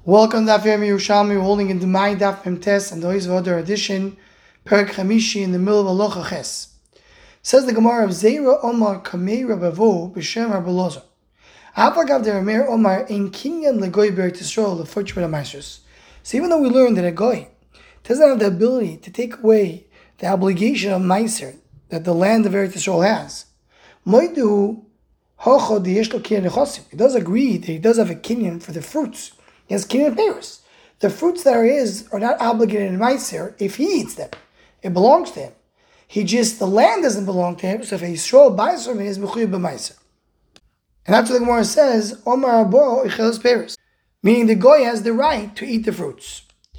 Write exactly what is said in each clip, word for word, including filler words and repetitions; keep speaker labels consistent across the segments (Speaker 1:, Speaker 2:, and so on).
Speaker 1: Welcome to Daf Yomi Yerushalmi. We're holding into my Daf Mem Tes and the Oiz V'Odar edition, Perek Chamishi in the middle of Alocha Ches. Says the Gemara of Zeira Omar Kamei Rabavo B'Shem Rabbi Lozer. Afagav de Rameir Omar Ein Kinyan Legoy B'Eretz Yisrael Leforch B'Damaisros. So even though we learned that a goy doesn't have the ability to take away the obligation of Meiser that the land of Eretz Yisrael has, Moidu Hocho D'Yesh Lo Kinyan Nechosim. He does agree that he does have a kinyan for the fruits. He has kinyan peiros. The fruits that are his are not obligated in Meiser if he eats them. It belongs to him. He just, the land doesn't belong to him, so if a Yisrael buys from him, he is Mechuyah B'Meiser. And that's what the Gemara says, Omar Abo Ichelos Peiros. Meaning the goy has the right to eat the fruits.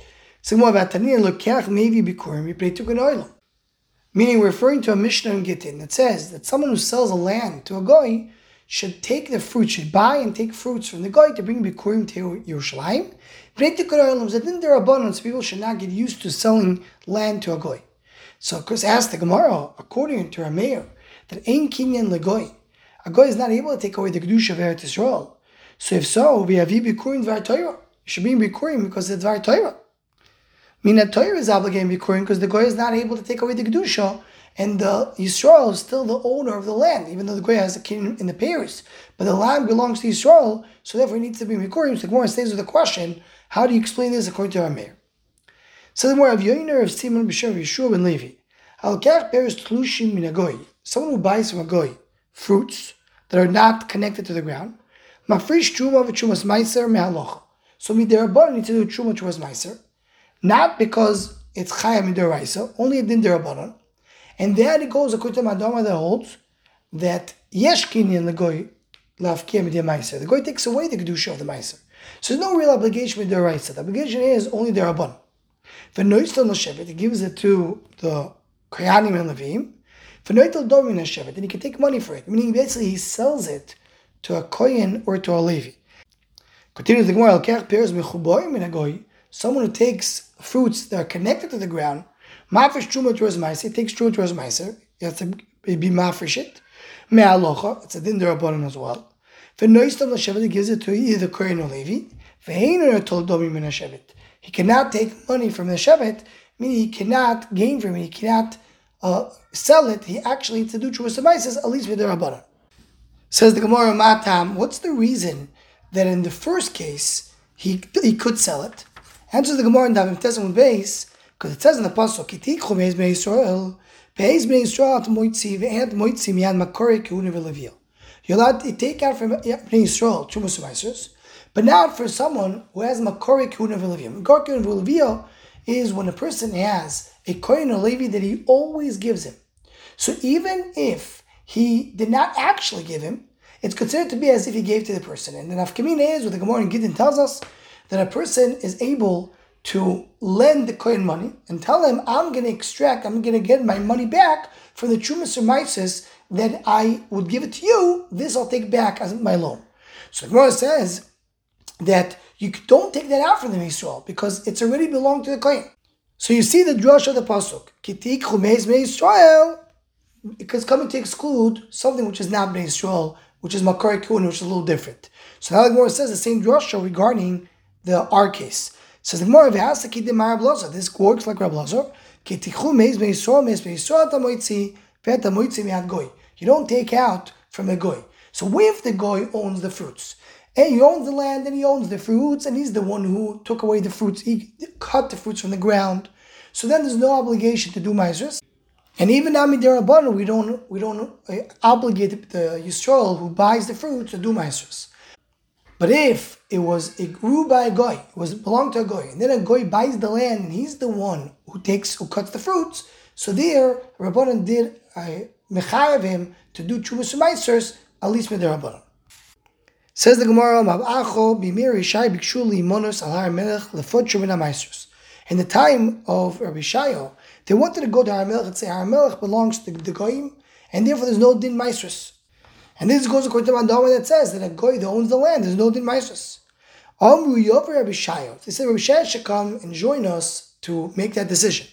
Speaker 1: So more about Tanina Lokeach Mevi Bikurim Yipnei Tukun Oilam. Meaning we're referring to a Mishnah in Gittin that says that someone who sells a land to a goy should take the fruit, should buy and take fruits from the goy to bring Bikurim to Yerushalayim. Bnei Tukun Oilam, that in their abundance, people should not get used to selling land to a goy. So Chris asked the Gemara, according to Rameir, that Ein Kinyan Legoy, a goy is not able to take away the Kedusha of Eretz Yisrael. So if so, we have Bikurim Dvar Torah. You should be in Bikurim because it's Dvar Torah. Meaning that Torah is obligated in Bikurim because the goy is not able to take away the Kedusha, and the Yisrael is still the owner of the land, even though the goy has a king in the Paris. But the land belongs to Yisrael, so therefore it needs to be in Bikurim. So the Gemara stays with the question, how do you explain this according to Rameir? So the Gemara of Yoiner of Simon B'Shem Yeshua ben Levi. Al-Kach Peres Tlushim Min Agoy. Someone who buys from a goy fruits that are not connected to the ground. Mafresh Truma v'Trumas Meiser me'Halocha. So midirabanan need to do Truma Trumas Meiser, not because it's Chaya midiraisa, only a din derabanan. And then it goes according to Madama that holds that Yesh Kinyan Legoy Lafkia Midir Meiser. The goy takes away the kedusha of the Meiser. So there's no real obligation midiraisa. The obligation is only derabanan. V'noistel Noshevet, it gives it to the Koyanim and Levim. V'noitel Domin Noshevet, and he can take money for it. Meaning basically he sells it to a Kohen or to a Levi. Continues the Gemara, Al-Kach Peres Mechuboim Min Agoy. Someone who takes fruits that are connected to the ground, Mafresh Truma Trumas Meiser, takes Truma Trumas Meiser, you have to be Mafresh it. Me'alocha, it's a din derabanan as well. V'noistel Noshevet, he gives it to either Kohen or Levi. V'heiner Tol Domin Min Hashevet. He cannot take money from the Shevet, meaning he cannot gain from it, he cannot uh, sell it, he actually needs to do Trumas Meiser, at least with the Rabbanan. Says the Gemara Matam, what's the reason that in the first case he he could sell it? Answers the Gemara in Davim Tesam Beis, because it says in the Pasuk, Kitikchu Beis Bnei Yisrael, Beis Bnei Yisrael at Moitzi ve'et Moitzi miyan Makori Kehuna v'Levil. You're allowed to take out from Bnei Yisrael Trumas Meisers, but not for someone who has Makori Kehuna v'Levil. Makori Kehuna v'Levil is when a person has a Kohen or Levi that he always gives him. So even if he did not actually give him, it's considered to be as if he gave to the person. And the nafkamina is what the Gemara in Gittin tells us, that a person is able to lend the Kohen money and tell him, I'm going to extract, I'm going to get my money back from the Trumas or Meises that I would give it to you, this I'll take back as my loan. So the Gemara says that you don't take that out from the Yisrael because it's already belonged to the Kohen. So you see the drush of the Pasuk, Kitik Chumeis Bnei Yisrael, because coming to exclude something which is not Bnei Yisrael, which is Makari Kuhn, which is a little different. So now the Gemara says the same drasha regarding the our case. It says the Gemara v'hasaki de Rab Lazar. This works like Rab Lazar. Ketichu meis Bnei Yisrael meis Bnei Yisrael tamoitzi vet tamoitzi miad goy. You don't take out from the goy. So if the goy owns the fruits, and he owns the land and he owns the fruits, and he's the one who took away the fruits, he cut the fruits from the ground. So then there's no obligation to do meisers. And even Nami Derabana, we don't we don't uh, obligate the Yisrael who buys the fruit to do Maestros. But if it was it grew by a goy, it was belonged to a goy, and then a goy buys the land and he's the one who takes who cuts the fruits, so there Rabbanan did uh, mechayev him to do Trumas Maestros, at least with the Rabbanan. Says the Gemara, Mab'acho b'mir Yishai bikshu li'monos al har melech lefot Trumas Maestros. In the time of Rabbi Shayo, they wanted to go to Har Melech and say Har Melech belongs to the Goyim, and therefore there's no din Maestros. And this goes according to Mandama that says that a Goy that owns the land, there's no din Maestros. Amru Yover Rabbi Shayo. They said Rabbi Shayo should come and join us to make that decision.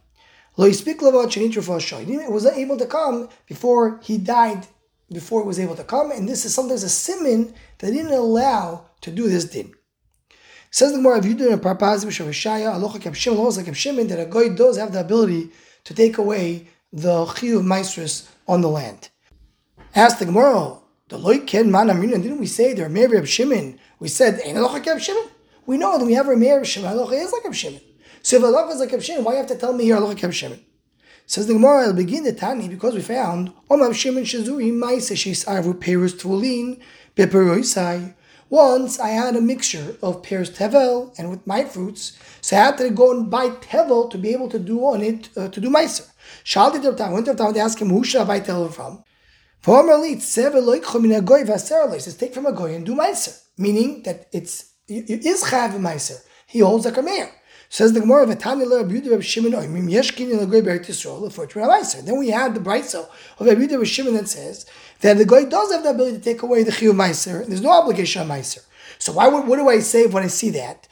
Speaker 1: Lo Yispik Lava Chanitra Fashay. He wasn't able to come before he died, before he was able to come, and this is sometimes a simin that didn't allow to do this din. Says the Gemara, if you do a parpaz b'shavashaya alocha keb Shimon, almost like Keb Shimon, that a goy does have the ability to take away the chiyuv maestris on the land. Ask the Gemara, the loy ken man amrina, didn't we say there Meir Reb Shimon? We said ein alocha keb Shimon. We know that we have a Meir Reb Shimon. Alocha is like Keb Shimon. So if alocha is like Keb Shimon, why you have to tell me here alocha keb Shimon? Says the Gemara, I'll begin the Tani because we found Om Shimon Shazuri Maisa Shisarvu Perus Tulin Beperoisai. Once I had a mixture of pears tevel and with my fruits, so I had to go and buy tevel to be able to do on it uh, to do meiser. Shalti Rabtan went to Rabtan to ask him who should I buy tevel from. Formerly, it's seven loichum in a goy vaserle. Says take from a goy and do meiser, meaning that it's it is chayav meiser. He holds like a mayor. Says the Gemara, "V'tani leRabbi Yehuda Reb Shimon oimim yeshkin in the goy be'eretz Yisrael for to meiser." Then we have the brayso of Rabbi Yehuda Reb Shimon that says that the goy does have the ability to take away the chiyuv meiser. There's no obligation on meiser. So why would what do I say when I see that?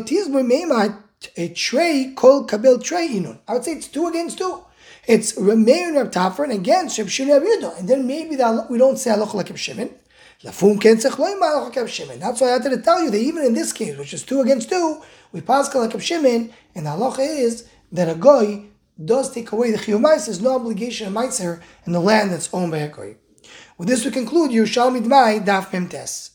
Speaker 1: A tray called kabel tray inun. I would say it's two against two. It's Meir and Reb Tafra and against Reb Shimon and Reb Yehuda. And then maybe the, we don't say halacha like Reb Shimon. Lafum ken tzech lo ima halacha like Reb Shimon. That's why I had to tell you that even in this case, which is two against two, we pass like Reb Shimon, and the halacha is that a goy does take away the chiyuv meiser. There's no obligation of meiser in the land that's owned by a goy. With this we conclude Yerushalmi Dmai Daf Mem Tes.